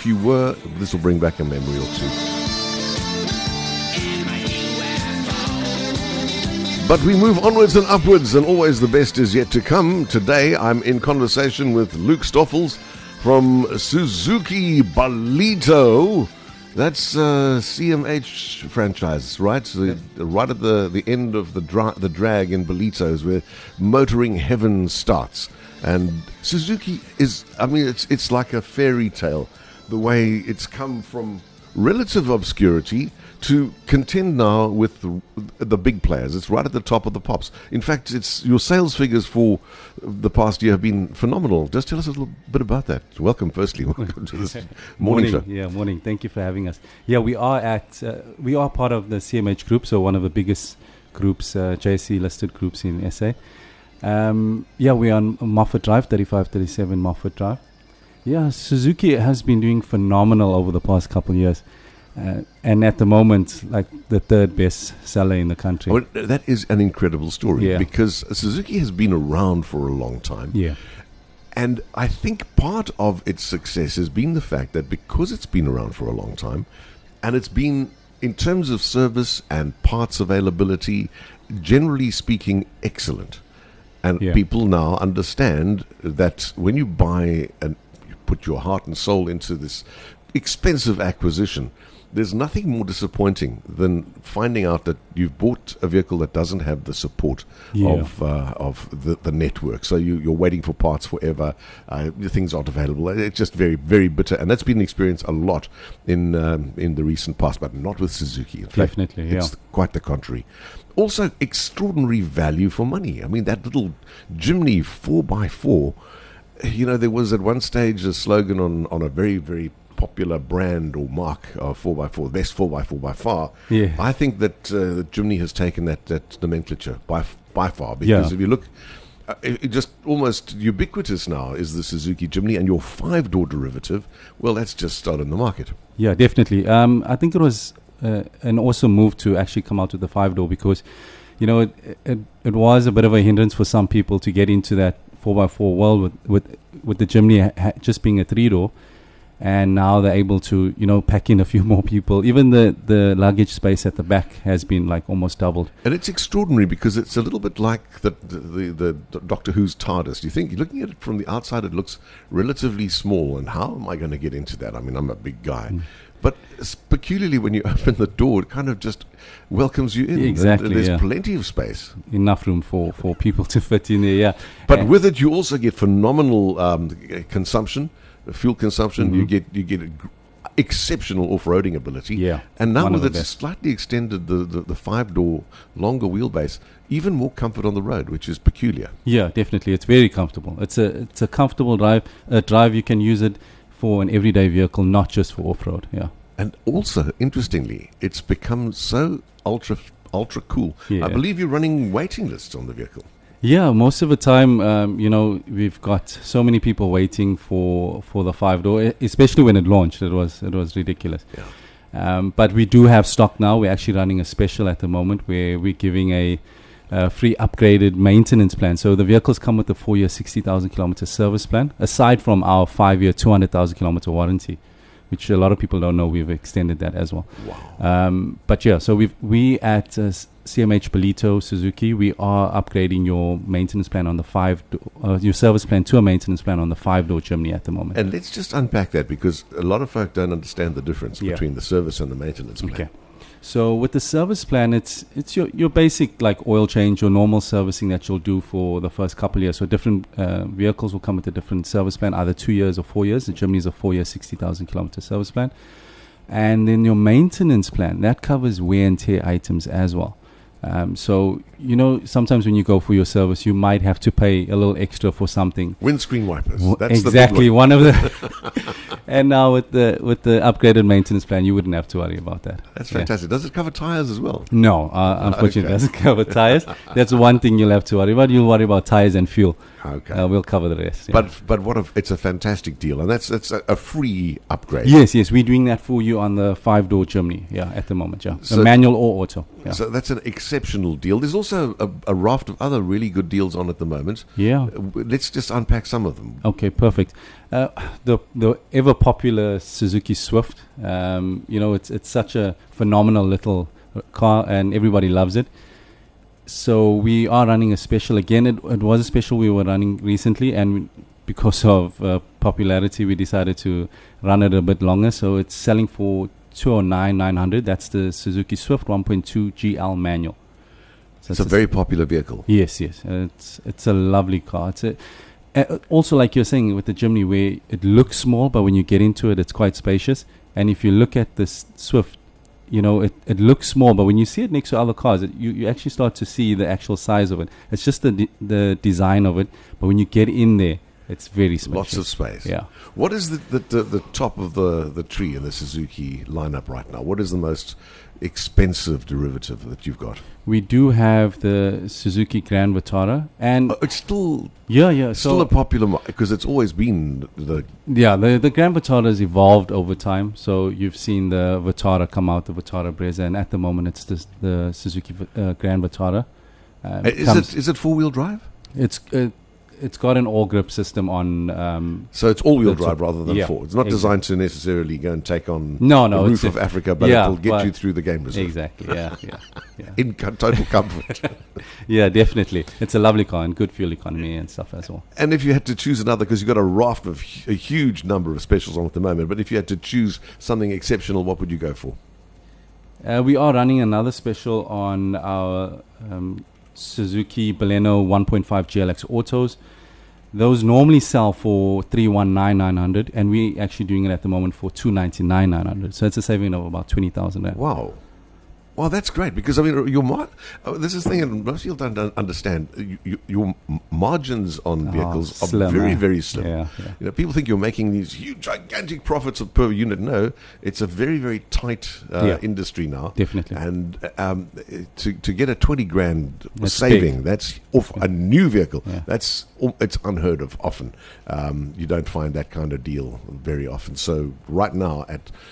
if you were, this will bring back a memory or two. But we move onwards and upwards, and always the best is yet to come. Today, I'm in conversation with Luke Stoffels from Suzuki Balito. That's CMH franchise, right? So right at the end of the drag in Balitos, where motoring heaven starts. And Suzuki is, I mean, it's like a fairy tale, the way it's come from relative obscurity to contend now with the big players. It's right at the top of the pops. In fact, it's your sales figures for the past year have been phenomenal. Just tell us a little bit about that. Welcome, firstly. Welcome to this morning show. Yeah, morning. Thank you for having us. Yeah, we are part of the CMH group, so one of the biggest groups, JSE listed groups in SA. We're on Moffat Drive, 3537 Moffat Drive. Yeah, Suzuki has been doing phenomenal over the past couple of years. And at the moment, like the third best seller in the country. Well, that is an incredible story because Suzuki has been around for a long time. Yeah. And I think part of its success has been the fact that because it's been around for a long time, and it's been, in terms of service and parts availability, generally speaking, excellent. And people now understand that when you buy and you put your heart and soul into this expensive acquisition, there's nothing more disappointing than finding out that you've bought a vehicle that doesn't have the support of the network. So you're waiting for parts forever. Things aren't available. It's just very, very bitter. And that's been experienced a lot in the recent past, but not with Suzuki. In fact, definitely, it's quite the contrary. Also, extraordinary value for money. I mean, that little Jimny 4x4, there was at one stage a slogan on a very, very popular brand or mark of 4x4, best 4x4 by far. Yeah. I think that Jimny has taken that nomenclature by far, because if you look, it just almost ubiquitous now is the Suzuki Jimny, and your 5-door derivative, well, that's just started in the market. Yeah, definitely. I think it was an awesome move to actually come out with the 5-door because, it was a bit of a hindrance for some people to get into that 4x4 world with the Jimny just being a 3-door. And now they're able to, pack in a few more people. Even the luggage space at the back has been like almost doubled. And it's extraordinary because it's a little bit like the Doctor Who's TARDIS. You think, looking at it from the outside, it looks relatively small. And how am I going to get into that? I mean, I'm a big guy. But peculiarly, when you open the door, it kind of just welcomes you in. Exactly. There's plenty of space. Enough room for people to fit in there, yeah. But with it, you also get phenomenal consumption. Fuel consumption, you get exceptional off-roading ability. Yeah, and now with it slightly extended the 5-door longer wheelbase, even more comfort on the road, which is peculiar. Yeah, definitely, it's very comfortable. It's a comfortable drive. You can use it for an everyday vehicle, not just for off-road. Yeah, and also interestingly, it's become so ultra cool. Yeah. I believe you're running waiting lists on the vehicle. Yeah, most of the time, we've got so many people waiting for the 5-door, especially when it launched. It was ridiculous. Yeah. But we do have stock now. We're actually running a special at the moment where we're giving a free upgraded maintenance plan. So the vehicles come with a 4-year, 60,000 kilometer service plan, aside from our 5-year, 200,000 kilometer warranty, which a lot of people don't know. We've extended that as well. Wow. But yeah, so we at CMH Balito Suzuki, we are upgrading your maintenance plan on the your service plan to a maintenance plan on the 5-door Jimny at the moment. And let's just unpack that because a lot of folk don't understand the difference between the service and the maintenance plan. Okay. So with the service plan, it's your basic like oil change, your normal servicing that you'll do for the first couple of years. So different vehicles will come with a different service plan, either 2 years or 4 years. The Jimny is a 4-year, 60,000 kilometer service plan. And then your maintenance plan, that covers wear and tear items as well. So, sometimes when you go for your service, you might have to pay a little extra for something. Windscreen wipers. That's exactly, one of the... And now with the upgraded maintenance plan, you wouldn't have to worry about that. That's fantastic. Does it cover tires as well? No, unfortunately, it doesn't cover tires. That's one thing you'll have to worry about. You'll worry about tires and fuel. Okay. We'll cover the rest. Yeah. But it's a fantastic deal, and that's a free upgrade. Yes, we're doing that for you on the 5-door Jimny. Yeah, at the moment. Yeah, So- the manual or auto. Yeah. So that's an exceptional deal. There's also a raft of other really good deals on at the moment. Yeah. Let's just unpack some of them. Okay, perfect. The ever popular Suzuki Swift. It's such a phenomenal little car, and everybody loves it. So we are running a special again. It was a special we were running recently, and because of popularity, we decided to run it a bit longer. So it's selling for 209,900. That's the Suzuki Swift 1.2 GL manual. So It's a very popular vehicle. Yes. It's a lovely car. Also, like you're saying with the Jimny, where it looks small, but when you get into it, it's quite spacious. And if you look at this Swift, it looks small, but when you see it next to other cars, you actually start to see the actual size of it. It's just the design of it, but when you get in there, it's very spacious. Lots of space. Yeah. What is the top of the tree in the Suzuki lineup right now? What is the most expensive derivative that you've got? We do have the Suzuki Grand Vitara, and It's still still a popular because it's always been the the Grand Vitara has evolved over time. So you've seen the Vitara come out, the Vitara Brezza, and at the moment it's the Suzuki Grand Vitara. Is it 4-wheel drive? It's got an all-grip system on. So it's all-wheel That's drive rather than yeah, four. It's not designed to necessarily go and take on No, the roof it's of Africa, but yeah, it'll get but you through the game reserve. Exactly. Yeah. In total comfort. Yeah, definitely. It's a lovely car and good fuel economy and stuff as well. And if you had to choose another, because you've got a raft of a huge number of specials on at the moment, but if you had to choose something exceptional, what would you go for? We are running another special on our Suzuki Baleno 1.5 GLX Autos. Those normally sell for 319,900, and we're actually doing it at the moment for 299,900. So it's a saving of about 20,000 rand. Wow. Well, that's great because, I mean, this is the thing that most people don't understand. Your margins on vehicles are slim, very, very slim. Yeah. People think you're making these huge, gigantic profits per unit. No, it's a very, very tight industry now. Definitely. And to get a 20 grand That's saving, big. that's off a new vehicle. Yeah. It's unheard of often. You don't find that kind of deal very often. So right now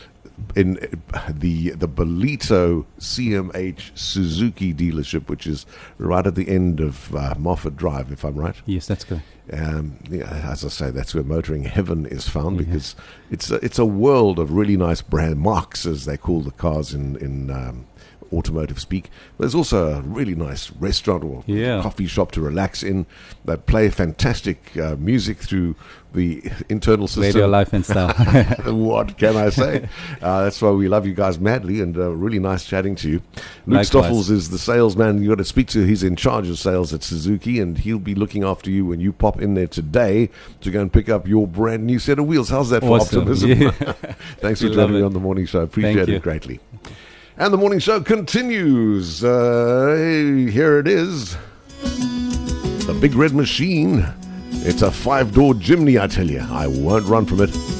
in the Bolito CMH Suzuki dealership, which is right at the end of Moffat Drive, if I'm right. Yes, that's correct. As I say, that's where motoring heaven is found because it's a world of really nice brand marks, as they call the cars in automotive speak. There's also a really nice restaurant or coffee shop to relax in. They play fantastic music through the internal system. Radio life and style. What can I say? That's why we love you guys madly, and really nice chatting to you. Luke Likewise. Stoffels is the salesman you got to speak to. He's in charge of sales at Suzuki, and he'll be looking after you when you pop in there today to go and pick up your brand new set of wheels. How's that for Awesome. optimism? Yeah. Thanks for We joining love me it. on the morning show. Appreciate Thank it you. greatly. And the morning show continues. Here it is. The Big Red Machine. It's a 5-door Jimny, I tell you. I won't run from it.